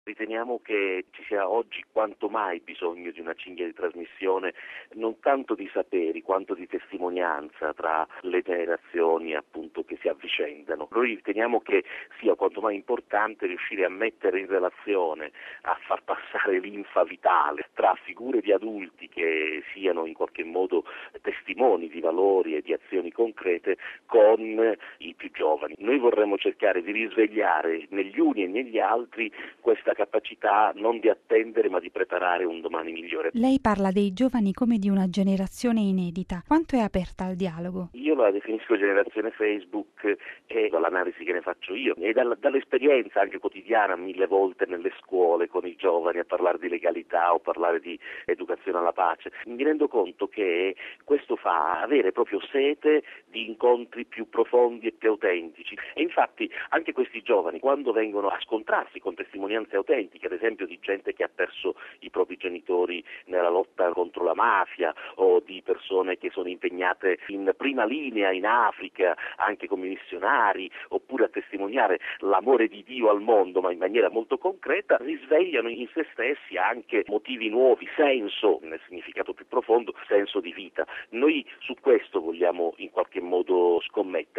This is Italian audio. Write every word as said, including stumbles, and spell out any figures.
Riteniamo che ci sia oggi quanto mai bisogno di una cinghia di trasmissione non tanto di saperi quanto di testimonianza tra le generazioni appunto che si avvicendano. Noi riteniamo che sia quanto mai importante riuscire a mettere in relazione, a far passare linfa vitale tra figure di adulti che siano in qualche modo testimoni di valori e di azioni concrete con i più giovani. Noi vorremmo cercare di risvegliare negli uni e negli altri questa capacità non di attendere ma di preparare un domani migliore. Lei parla dei giovani come di una generazione inedita. Quanto è aperta al dialogo? Io la definisco generazione Facebook e dall'analisi che ne faccio io e dal, dall'esperienza anche quotidiana mille volte nelle scuole con i giovani a parlare di legalità o parlare di educazione alla pace. Mi rendo conto che questo fa avere proprio sete di incontri più profondi e più autentici e infatti anche questi giovani quando vengono a scontrarsi con testimonianze autentiche, ad esempio di gente che ha perso i propri genitori nella lotta contro la mafia o di persone che sono impegnate in prima linea in Africa anche come missionari oppure a testimoniare l'amore di Dio al mondo ma in maniera molto concreta, risvegliano in se stessi anche motivi nuovi, senso nel significato più profondo, senso di vita. Noi su questo vogliamo in qualche modo scommettere.